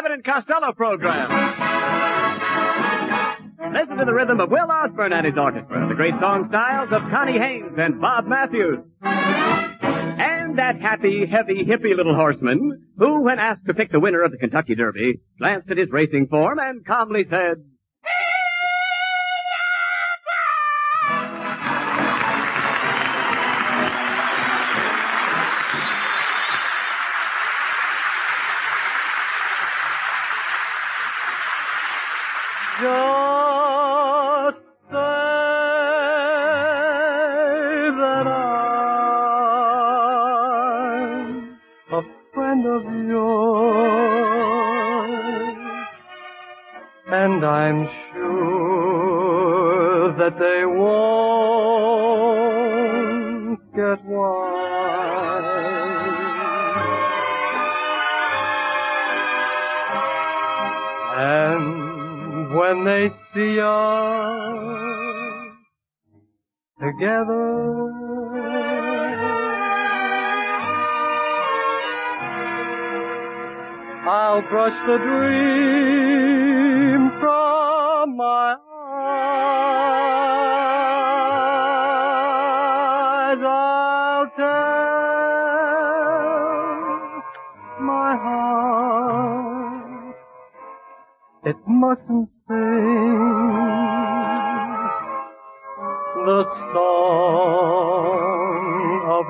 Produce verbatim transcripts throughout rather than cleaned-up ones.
Abbott and Costello program. Listen to the rhythm of Will Osborne and his orchestra, the great song styles of Connie Haynes and Bob Matthews. And that happy, heavy, hippie little horseman who, when asked to pick the winner of the Kentucky Derby, glanced at his racing form and calmly said, just say that I'm a friend of yours, and I'm sure that they won't get wise. And when they see us together, I'll brush the dream from my eyes. I'll tell my heart it mustn't the song of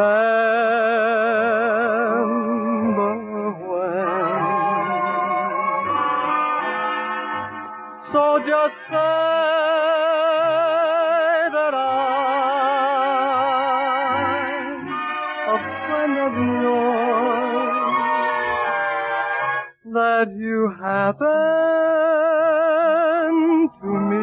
remember when. So just say that I'm a friend of yours, that you happen to me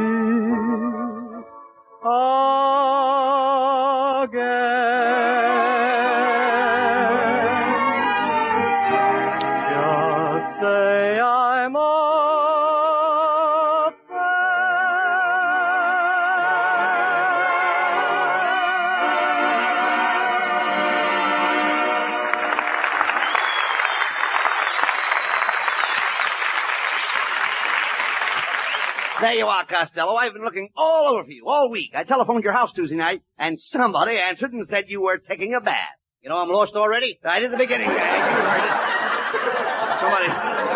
There you are, Costello. I've been looking all over for you all week. I telephoned your house Tuesday night, and somebody answered and said you were taking a bath. You know I'm lost already? Right at the beginning, guys. You heard it. Somebody...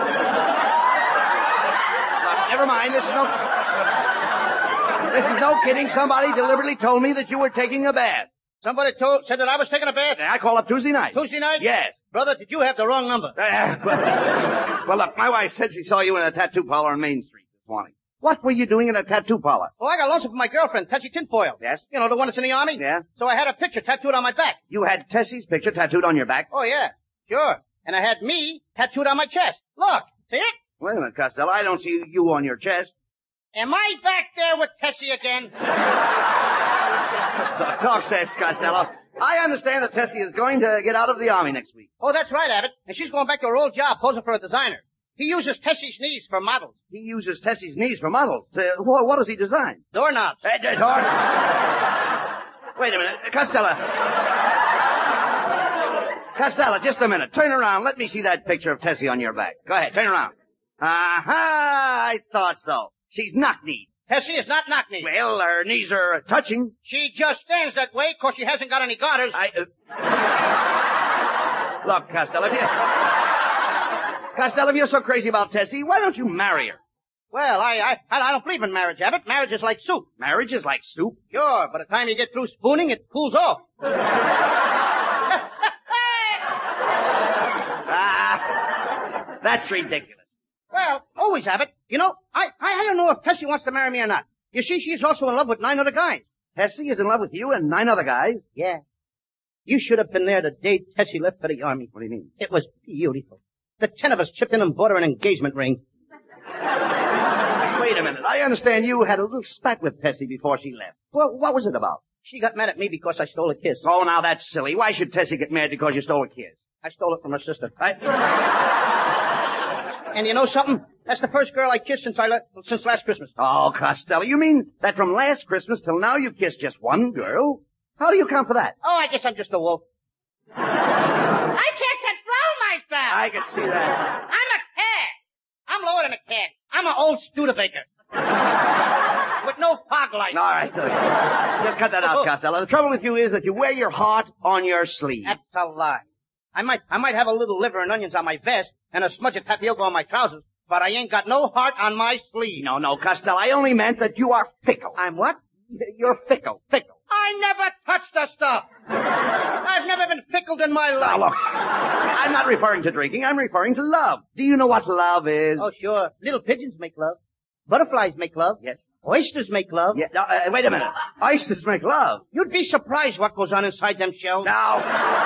Uh, never mind. This is no... This is no kidding. Somebody deliberately told me that you were taking a bath. Somebody told, said that I was taking a bath? I called up Tuesday night. Tuesday night? Yes. Brother, did you have the wrong number? Uh, well, well, look, my wife said she saw you in a tattoo parlor on Main Street this morning. What were you doing in a tattoo parlor? Oh, I got lonesome from my girlfriend, Tessie Tinfoil. Yes? You know, the one that's in the Army? Yeah. So I had a picture tattooed on my back. You had Tessie's picture tattooed on your back? Oh, yeah. Sure. And I had me tattooed on my chest. Look. See it? Wait a minute, Costello. I don't see you on your chest. Am I back there with Tessie again? Talk sense, Costello. I understand that Tessie is going to get out of the Army next week. Oh, that's right, Abbott. And she's going back to her old job posing for a designer. He uses Tessie's knees for models. He uses Tessie's knees for models. Uh, what, what does he design? Doorknobs. Uh, door... Wait a minute. Costello. Costello, just a minute. Turn around. Let me see that picture of Tessie on your back. Go ahead. Turn around. Aha! I thought so. She's knock-kneed. Tessie is not knock-kneed. Well, her knees are touching. She just stands that way because she hasn't got any garters. I... Uh... Look, Costello, if you... Costello, if you're so crazy about Tessie, why don't you marry her? Well, I, I, I don't believe in marriage, Abbott. Marriage is like soup. Marriage is like soup? Sure. By the time you get through spooning, it cools off. Ah, that's ridiculous. Well, always, Abbott. You know, I, I, I don't know if Tessie wants to marry me or not. You see, she's also in love with nine other guys. Tessie is in love with you and nine other guys? Yeah. You should have been there the day Tessie left for the Army. What do you mean? It was beautiful. The ten of us chipped in and bought her an engagement ring. Wait a minute. I understand you had a little spat with Tessie before she left. Well, what was it about? She got mad at me because I stole a kiss. Oh, now that's silly. Why should Tessie get mad because you stole a kiss? I stole it from her sister. I... And you know something? That's the first girl I kissed since I le- since last Christmas. Oh, Costello, you mean that from last Christmas till now you've kissed just one girl? How do you account for that? Oh, I guess I'm just a wolf. I can't control myself. I can see that. I'm a cat. lower than a cat. I'm an old Studebaker. With no fog lights. All right, good. Just cut that out, Costello. The trouble with you is that you wear your heart on your sleeve. That's a lie. I might, I might have a little liver and onions on my vest and a smudge of tapioca on my trousers, but I ain't got no heart on my sleeve. No, no, Costello, I only meant that you are fickle. I'm what? You're fickle, fickle. I never touched the stuff. I've never been fickled in my life. Now, look, I'm not referring to drinking. I'm referring to love. Do you know what love is? Oh, sure. Little pigeons make love. Butterflies make love. Yes. Oysters make love. Yeah, now, uh, wait a minute. Oysters make love. You'd be surprised what goes on inside them shells. Now.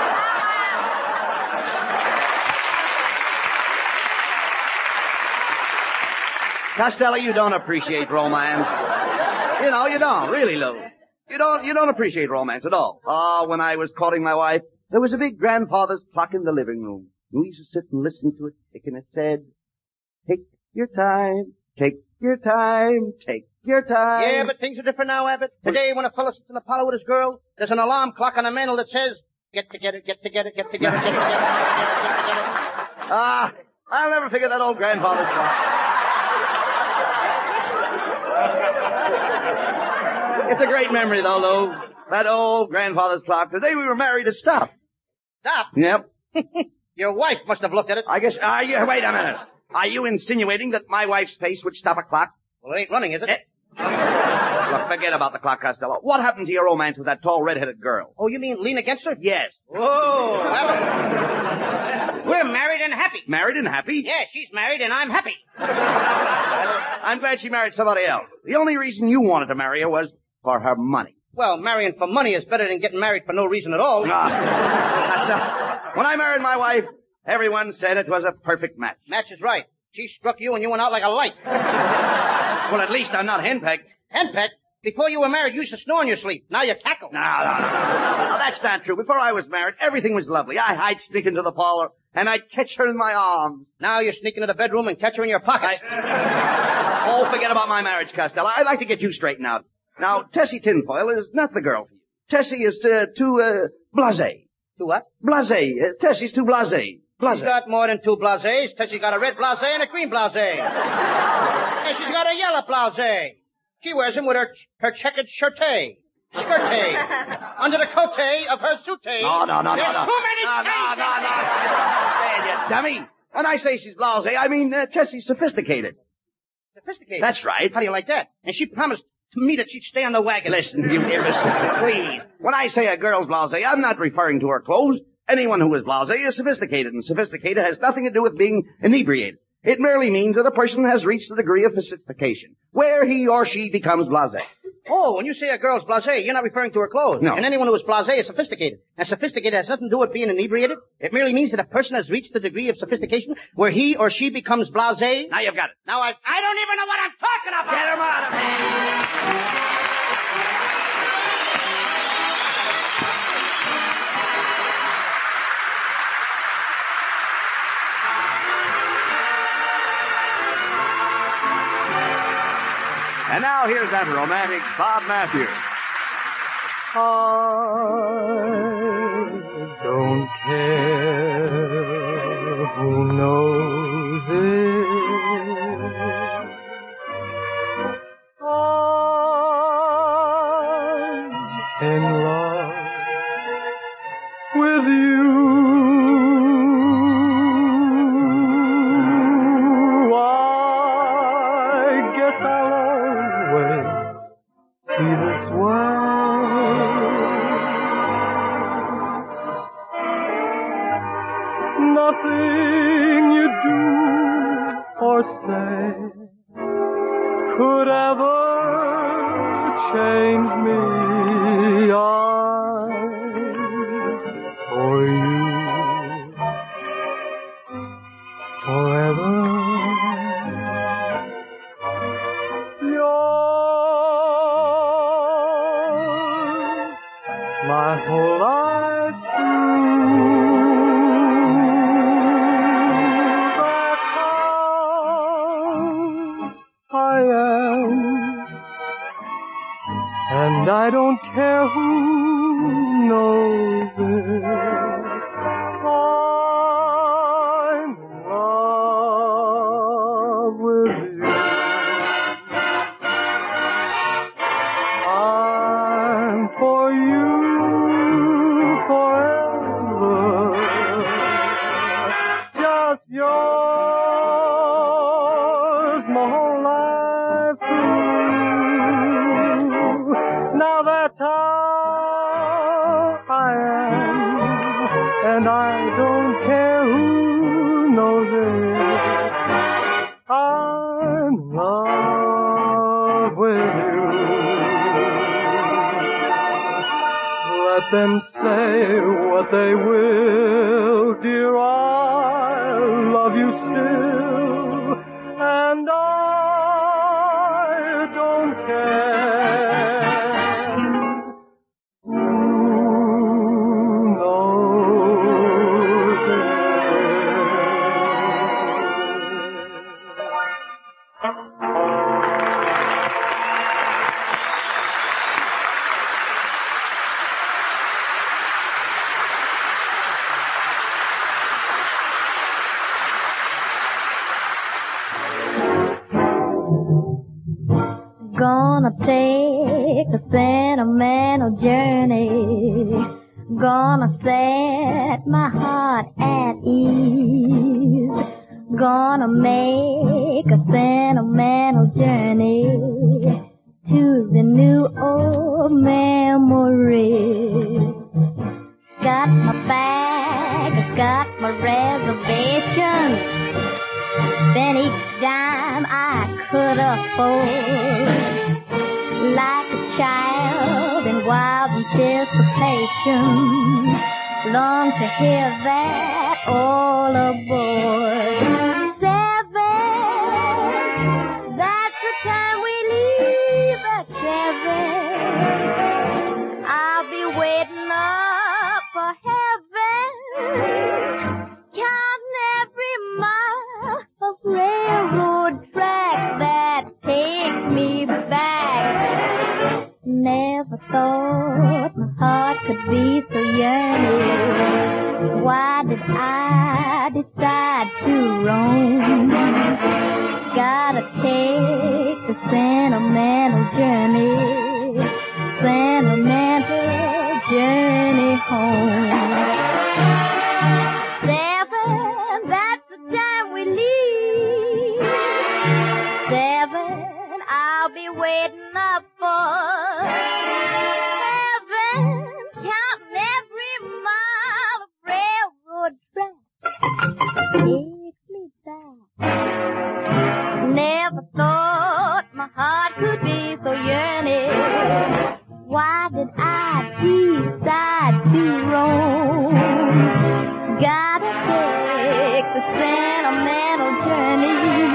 Costello, you don't appreciate romance. You know, you don't, really, Lou. You don't, you don't appreciate romance at all. Oh, when I was courting my wife, there was a big grandfather's clock in the living room. We used to sit and listen to it tick, and it said, take your time, take your time, take your time. Yeah, but things are different now, Abbott. Today, when a fellow sits in the parlor with his girl, there's an alarm clock on the mantel that says, get together, get together, get together, get together, get together, get together. Ah, I'll never forget that old grandfather's clock. It's a great memory, though, Lou. That old grandfather's clock. The day we were married, it stopped. Stop. Yep. Your wife must have looked at it. I guess, uh, you, wait a minute. Are you insinuating that my wife's face would stop a clock? Well, it ain't running, is it? Eh. Look, forget about the clock, Costello. What happened to your romance with that tall, red-headed girl? Oh, you mean lean against her? Yes. Whoa, Abbott. We're married and happy. Married and happy? Yeah, she's married and I'm happy. I'm glad she married somebody else. The only reason you wanted to marry her was for her money. Well, marrying for money is better than getting married for no reason at all. Ah, Costello, when I married my wife, everyone said it was a perfect match. Match is right. She struck you and you went out like a light. Well, at least I'm not henpecked. Henpecked? Before you were married, you used to snore in your sleep. Now you cackle. No, no, no, no. No, that's not true. Before I was married, everything was lovely. I, I'd sneak into the parlor, and I'd catch her in my arms. Now you sneak into the bedroom and catch her in your pocket. I... Oh, forget about my marriage, Costello. I'd like to get you straightened out. Now, Tessie Tinfoil is not the girl for you. Tessie is uh, too, uh, blasé. Too what? Blasé. Uh, Tessie's too blasé. Blasé. She's got more than two blasés. Tessie's got a red blasé and a green blasé. And she's got a yellow blasé. She wears them with her her checkered shirtay. Skirtay. Under the cote of her soutay. No, no, no, There's no, no. too many No, no, things. no, no, no. You don't understand, you dummy. When I say she's blasé, I mean uh, Tessie's sophisticated. Sophisticated. That's right. How do you like that? And she promised to me that she'd stay on the wagon. Listen, you imbecile, please. When I say a girl's blasé, I'm not referring to her clothes. Anyone who is blasé is sophisticated, and sophisticated has nothing to do with being inebriated. It merely means that a person has reached a degree of sophistication, where he or she becomes blasé. Oh, when you say a girl's blasé, you're not referring to her clothes. No. And anyone who is blasé is sophisticated. And sophisticated has nothing to do with being inebriated. It merely means that a person has reached the degree of sophistication where he or she becomes blasé. Now you've got it. Now I I don't even know what I'm talking about. Get him out of here. And now here's that romantic Bob Matthews. I don't care who knows it. I'm in love with you. I guess I'll always be this way. Nothing you do or say could ever change me. I, for you, forever. You're my whole life through. That's how I am, and I don't care who knows it. I'm in love with let them say what they will, dear, I love you still, and I don't care. Who knows it? Gonna take a sentimental journey. Gonna set my heart at ease. Gonna make a sentimental journey to the new old memory. Got my bag, I got my reservation. Spent each dime I could afford. Like a child in wild anticipation, long to hear that all aboard. Seven, that's the time we leave the cabin. I'll be waiting up for heaven, counting every mile of railroad track that takes me back. Never thought my heart could be so yearning. Why did I decide to roam? Gotta take the sentimental journey, sentimental journey home. Seven, that's the time we leave. Seven, I'll be waiting up for heaven, counting every mile of railroad track. Takes me back. Never thought my heart could be so yearning. Why did I decide to roam? Gotta take the sentimental journey,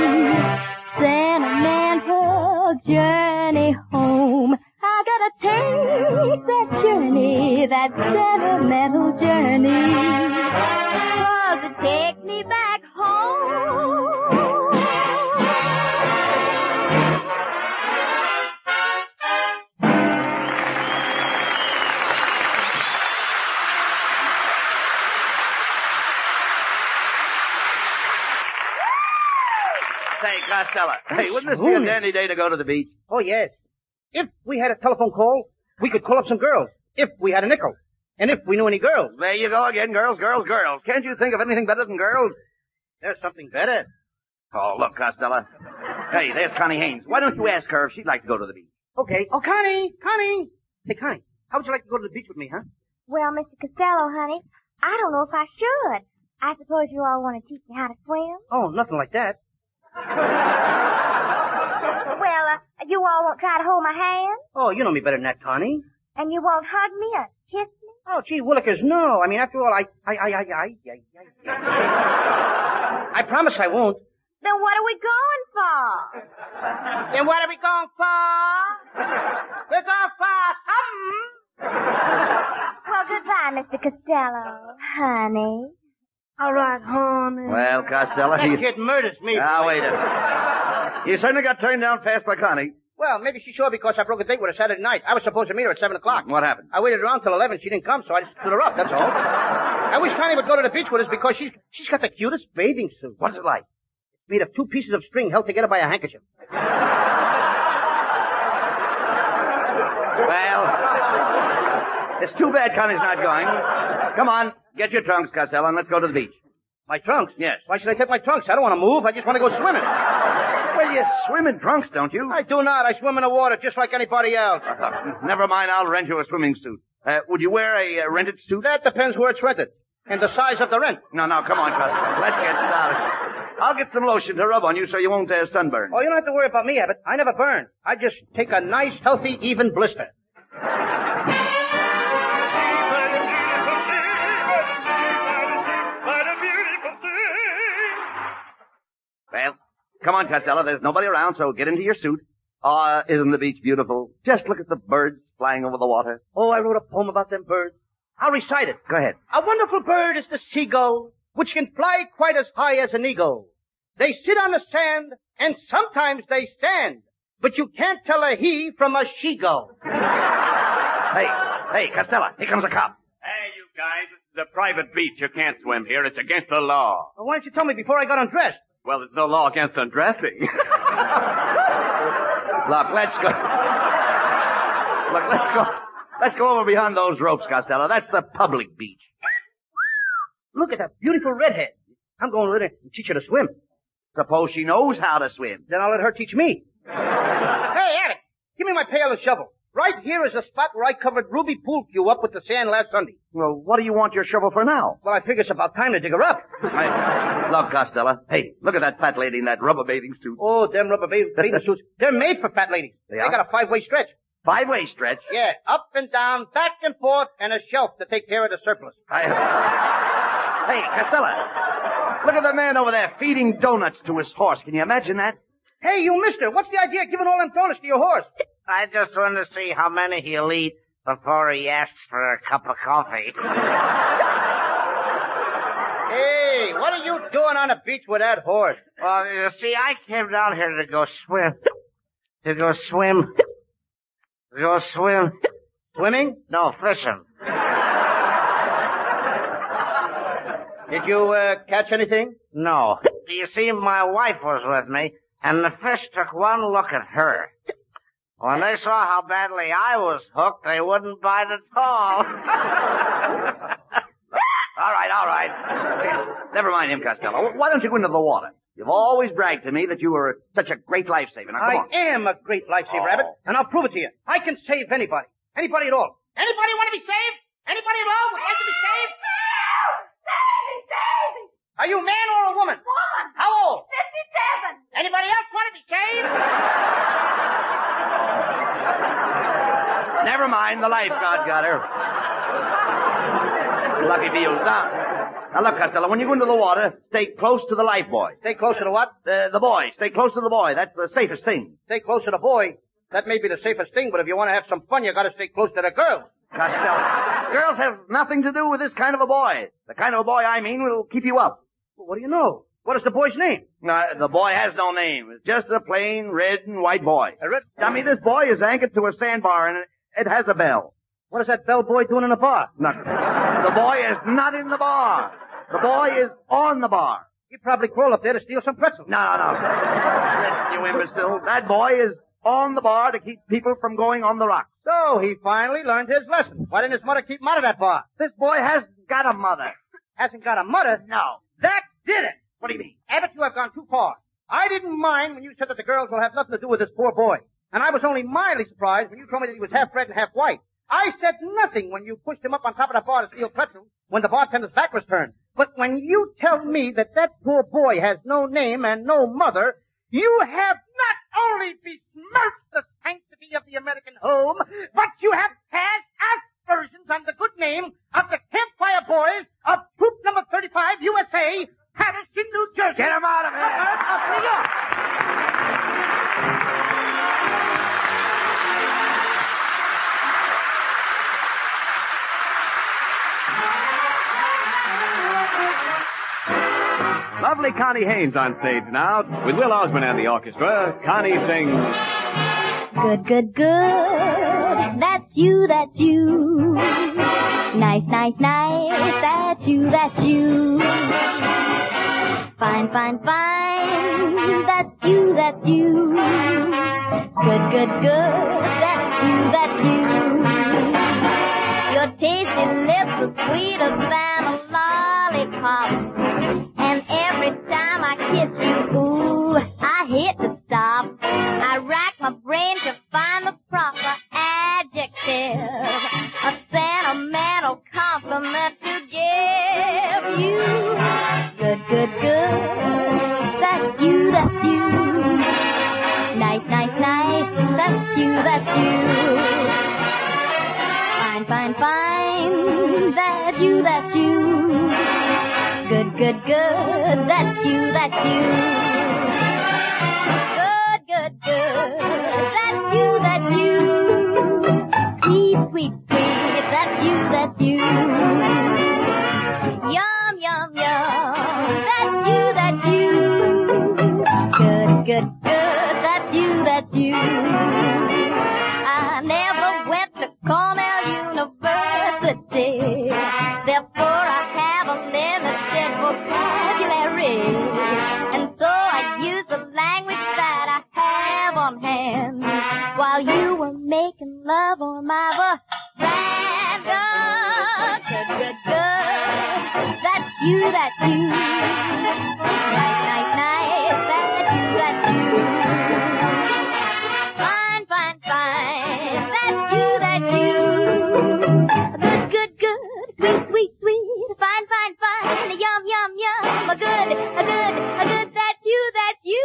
sentimental journey home. I gotta take that journey, that sentimental journey, 'cause it takes me back home. Say, Costello, hey, wouldn't this be a dandy day to go to the beach? Oh, yes. If we had a telephone call, we could call up some girls. If we had a nickel. And if we knew any girls. There you go again, girls, girls, girls. Can't you think of anything better than girls? There's something better. Oh, look, Costello. Hey, there's Connie Haynes. Why don't you ask her if she'd like to go to the beach? Okay. Oh, Connie! Connie! Hey, Connie, how would you like to go to the beach with me, huh? Well, Mister Costello, honey, I don't know if I should. I suppose you all want to teach me how to swim? Oh, nothing like that. Well, uh, you all won't try to hold my hand? Oh, you know me better than that, Connie. And you won't hug me or kiss me? Oh, gee, Willikers, no. I mean, after all, I, I, I, I, I, I, I, I promise I won't. Then what are we going for? Then what are we going for? We're going for something. Well, goodbye, Mister Costello, honey. All right, honey. Well, Costello, That you... kid murders me. Now, wait a minute. You certainly got turned down fast by Connie. Well, maybe she saw because I broke a date with her Saturday night. I was supposed to meet her at seven o'clock. What happened? I waited around till eleven. She didn't come, so I just stood her up, that's all. I wish Connie would go to the beach with us because she's, she's got the cutest bathing suit. What's it like? It's made of two pieces of string held together by a handkerchief. Well, it's too bad Connie's not going. Come on, get your trunks, Costello, and let's go to the beach. My trunks? Yes. Why should I take my trunks? I don't want to move. I just want to go swimming. Well, you swim in trunks, don't you? I do not. I swim in the water just like anybody else. Uh, never mind, I'll rent you a swimming suit. Uh, would you wear a uh, rented suit? That depends where it's rented. And the size of the rent. No, no, come on, Costello. Let's get started. I'll get some lotion to rub on you so you won't uh, sunburn. Oh, you don't have to worry about me, Abbott. I never burn. I just take a nice, healthy, even blister. Come on, Costello. There's nobody around, so get into your suit. Ah, uh, isn't the beach beautiful? Just look at the birds flying over the water. Oh, I wrote a poem about them birds. I'll recite it. Go ahead. A wonderful bird is the seagull, which can fly quite as high as an eagle. They sit on the sand, and sometimes they stand, but you can't tell a he from a she-gull. Hey, hey, Costello, here comes a cop. Hey, you guys, this is a private beach. You can't swim here. It's against the law. Well, why didn't you tell me before I got undressed? Well, there's no law against undressing. Look, let's go. Look, let's go. Let's go over behind those ropes, Costello. That's the public beach. Look at that beautiful redhead. I'm going with her and teach her to swim. Suppose she knows how to swim. Then I'll let her teach me. Hey, Attic, give me my pail and shovel. Right here is the spot where I covered Ruby Poolcue up with the sand last Sunday. Well, what do you want your shovel for now? Well, I figure it's about time to dig her up. I, look, Costello. Hey, look at that fat lady in that rubber bathing suit. Oh, them rubber bathing suits. They're made for fat ladies. They They are? got a five-way stretch. Five-way stretch? Yeah, up and down, back and forth, and a shelf to take care of the surplus. I... Hey, Costello. Look at the man over there feeding donuts to his horse. Can you imagine that? Hey, you mister, what's the idea of giving all them donuts to your horse? I just want to see how many he'll eat before he asks for a cup of coffee. Hey, what are you doing on the beach with that horse? Well, you see, I came down here to go swim. To go swim. To go swim. Swimming? No, fishing. Did you, uh, catch anything? No. You see, my wife was with me, and the fish took one look at her. When they saw how badly I was hooked, they wouldn't bite at all. All right, all right. Never mind him, Costello. Why don't you go into the water? You've always bragged to me that you were such a great lifesaver. Now, come I on. am a great lifesaver, Oh. Rabbit, and I'll prove it to you. I can save anybody. Anybody at all. Anybody want to be saved? Anybody at all would like to be saved? Are you a man or a woman? Woman. How old? Fifty-seven. Anybody else want to be saved? Never mind, the lifeguard got her. Lucky for you. Now, now look, Costello, when you go into the water, stay close to the life boy. Stay close to the what? The, the boy. Stay close to the boy. That's the safest thing. Stay close to the boy. That may be the safest thing, but if you want to have some fun, you gotta stay close to the girl. Costello, girls have nothing to do with this kind of a boy. The kind of a boy I mean will keep you up. Well, what do you know? What is the boy's name? Uh, the boy has no name. It's just a plain red and white boy. A red... I mean, this boy is anchored to a sandbar and it, it has a bell. What is that bell boy doing in the bar? Nothing. The boy is not in the bar. The boy is on the bar. He probably crawled up there to steal some pretzels. No, no, no. Listen, you imbecile. That boy is on the bar to keep people from going on the rocks. So he finally learned his lesson. Why didn't his mother keep him out of that bar? This boy hasn't got a mother. Hasn't got a mother? No. That did it! What do you mean? Abbott, you have gone too far. I didn't mind when you said that the girls will have nothing to do with this poor boy. And I was only mildly surprised when you told me that he was half red and half white. I said nothing when you pushed him up on top of the bar to steal pretzels when the bartender's back was turned. But when you tell me that that poor boy has no name and no mother, you have not only besmirched the sanctity of the American home, but you have cast aspersions on the good name of the Campfire Boys of Troop Number thirty-five, U S A, Patterson, New Jersey. Get him out of here! Of New York. Lovely Connie Haynes on stage now. With Will Osborne and the orchestra, Connie sings... Good, good, good. That's you, that's you. Nice, nice, nice. That's you, that's you. Fine, fine, fine. That's you, that's you. Good, good, good. That's you, that's you. Your tasty lips are sweeter than a lollipop. And every time I kiss you, ooh, I hit the stop. I rack my brain to find the proper adjective, a sentimental compliment to give you. Good, good, good. That's you, that's you. Nice, nice, nice. That's you, that's you. Fine, fine, fine. That's you, that's you. Good, good, good. That's you, that's you. good. That's you, that's you. Sweet, sweet, sweet. That's you, that's you. Yum, yum, yum. That's you, that's you. Good, good, good. That's you, that's you. I never went to Cornell University. Therefore, I have a limited vocabulary. And so I use the language that I have on hand while you were making love on my veranda. Good, good, good. That's you, that's you. Nice, nice, nice. That's you, that's you. Fine, fine, fine. That's you, that's you. Good, good, good. Sweet, sweet, sweet. Fine, fine, fine. Yum, yum, yum. A good, a good, a good. That's you, that's you.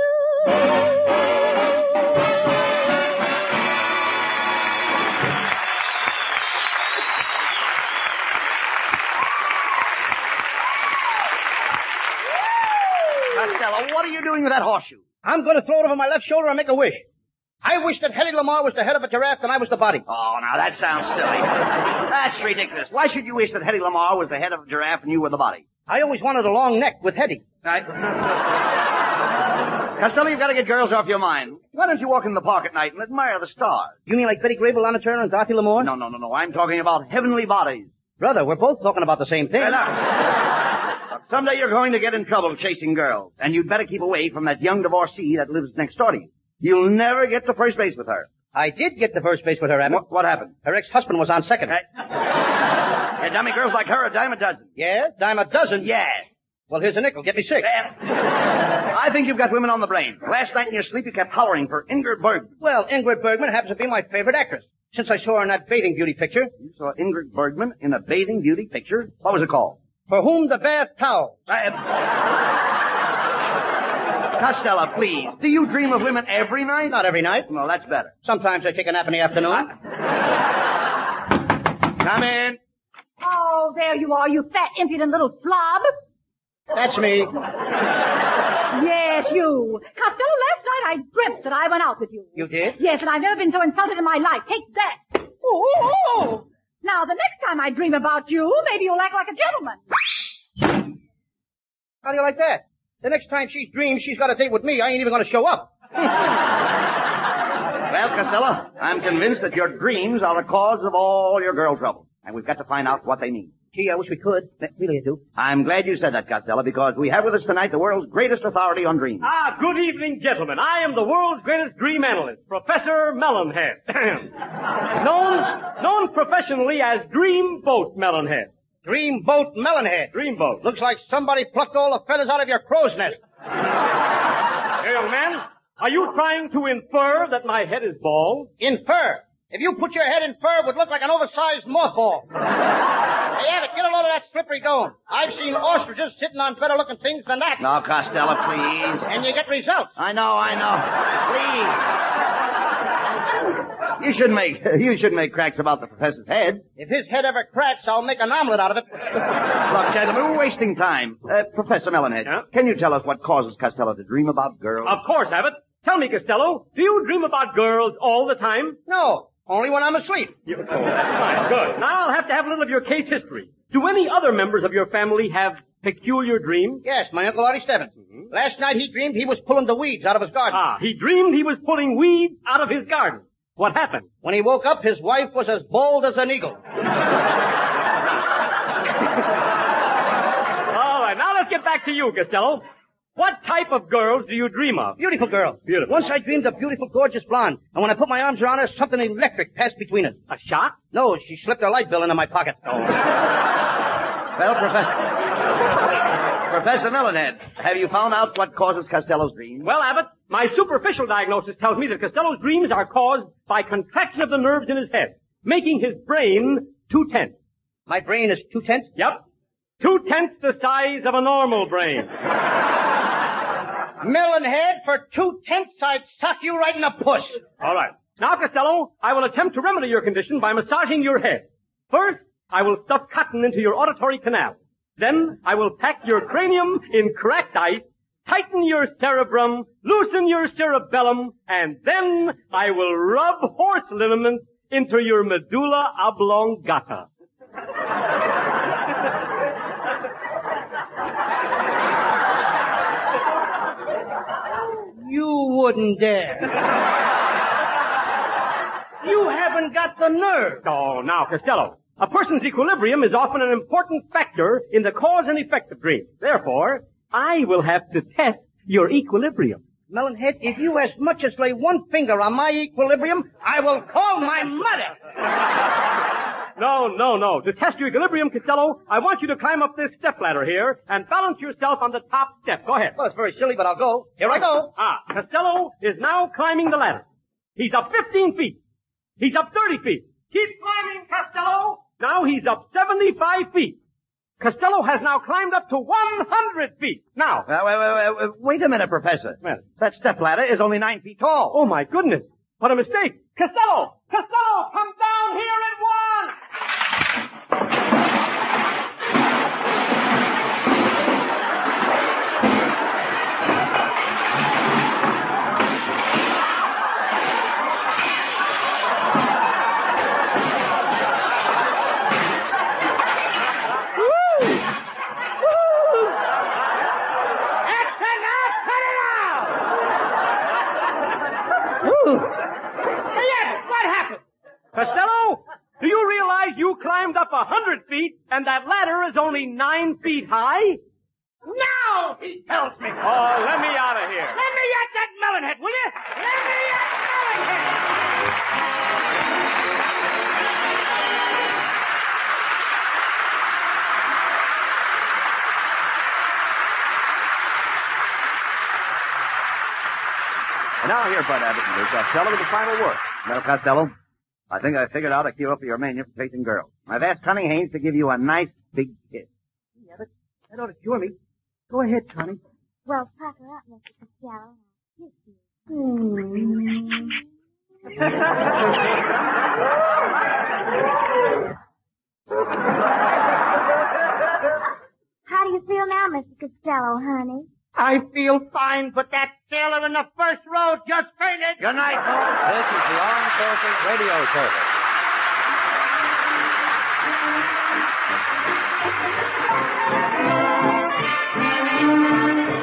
Costello, what are you doing with that horseshoe? I'm going to throw it over my left shoulder and make a wish. I wish that Hedy Lamarr was the head of a giraffe and I was the body. Oh, now that sounds silly. That's ridiculous. Why should you wish that Hedy Lamarr was the head of a giraffe and you were the body? I always wanted a long neck with Hedy. Right. Costello, you've got to get girls off your mind. Why don't you walk in the park at night and admire the stars? You mean like Betty Grable, Lana Turner, and Dorothy Lamour? No, no, no, no. I'm talking about heavenly bodies. Brother, we're both talking about the same thing. Hey, look. Look, someday you're going to get in trouble chasing girls, and you'd better keep away from that young divorcee that lives next door to you. You'll never get to first base with her. I did get to first base with her, Abbott. What, what happened? Her ex-husband was on second. Hey. Hey, dummy, girls like her a dime a dozen. Yeah? Dime a dozen? Yeah. Well, here's a nickel. Get me six. I think you've got women on the brain. Last night in your sleep you kept hollering for Ingrid Bergman. Well, Ingrid Bergman happens to be my favorite actress. Since I saw her in that bathing beauty picture. You saw Ingrid Bergman in a bathing beauty picture? What was it called? For Whom the Bath Towels. I... Costello, please. Do you dream of women every night? Not every night. No, that's better. Sometimes I take a nap in the afternoon. Come in. Oh, there you are, you fat, impudent little slob. That's me. Yes, you. Costello, last night I dreamt that I went out with you. You did? Yes, and I've never been so insulted in my life. Take that. Oh, oh, oh. Now, the next time I dream about you, maybe you'll act like a gentleman. How do you like that? The next time she dreams she's got a date with me, I ain't even going to show up. Well, Costello, I'm convinced that your dreams are the cause of all your girl trouble. And we've got to find out what they mean. Gee, I wish we could. Really, I do. I'm glad you said that, Costello, because we have with us tonight the world's greatest authority on dreams. Ah, good evening, gentlemen. I am the world's greatest dream analyst, Professor Melonhead. known, known professionally as Dreamboat Melonhead. Dreamboat Melonhead. Dreamboat. Looks like somebody plucked all the feathers out of your crow's nest. Hey, young man, are you trying to infer that my head is bald? Infer? If you put your head in fur, it would look like an oversized mothball. Hey, Abbott, get a load of that slippery going. I've seen ostriches sitting on better-looking things than that. No, Costello, please. And you get results. I know, I know. Please. You shouldn't make, you shouldn't make cracks about the professor's head. If his head ever cracks, I'll make an omelet out of it. Look, gentlemen, we're wasting time. Uh, Professor Melonhead, yeah? Can you tell us what causes Costello to dream about girls? Of course, Abbott. Tell me, Costello, do you dream about girls all the time? No. Only when I'm asleep. You, oh, fine, good. Now I'll have to have a little of your case history. Do any other members of your family have peculiar dreams? Yes, my Uncle Artie Stebbins. Mm-hmm. Last night he dreamed he was pulling the weeds out of his garden. Ah, he dreamed he was pulling weeds out of his garden. What happened? When he woke up, his wife was as bold as an eagle. All right, now let's get back to you, Costello. What type of girls do you dream of? Beautiful girl. Beautiful. Once I dreamed of beautiful, gorgeous blonde, and when I put my arms around her, something electric passed between us. A shot? No, she slipped her light bill into my pocket. Oh. Well, Professor... Professor Melonhead, have you found out what causes Costello's dreams? Well, Abbott, my superficial diagnosis tells me that Costello's dreams are caused by contraction of the nerves in his head, making his brain too tense. My brain is too tense? Yep. Too tense the size of a normal brain. Melonhead, for two tenths, I'd sock you right in the puss. All right. Now, Costello, I will attempt to remedy your condition by massaging your head. First, I will stuff cotton into your auditory canal. Then, I will pack your cranium in cracked ice tighten your cerebrum, loosen your cerebellum, and then I will rub horse liniment into your medulla oblongata. You wouldn't dare. You haven't got the nerve. Oh, now, Costello, a person's equilibrium is often an important factor in the cause and effect of dreams. Therefore, I will have to test your equilibrium. Melonhead, if you as much as lay one finger on my equilibrium, I will call my mother. No, no, no. To test your equilibrium, Costello, I want you to climb up this stepladder here and balance yourself on the top step. Go ahead. Well, it's very silly, but I'll go. Here I go. Ah, Costello is now climbing the ladder. He's up fifteen feet. He's up thirty feet. Keep climbing, Costello. Now he's up seventy-five feet. Costello has now climbed up to one hundred feet. Now. Uh, wait, wait, wait, wait, wait a minute, Professor. Well, that stepladder is only nine feet tall. oh, my goodness. What a mistake. Costello! Costello, come down here at once! Costello, do you realize you climbed up a hundred feet and that ladder is only nine feet high? Now, he tells me. Oh, let me out of here. Let me at that melonhead, will you? Let me at And now here, Bud Abbott and Lou Costello with the final word. Well, Costello, I think I figured out a cure up your mania for chasing girls. I've asked Connie Haynes to give you a nice big kiss. Yeah, but that ought to cure me. Go ahead, Connie. Well, pack her up, Mister Costello. Kiss you. Hmm. How do you feel now, Mister Costello, honey? I feel fine, but that sailor in the first row just fainted. Good night, folks. This is the Armed Forces Radio Service.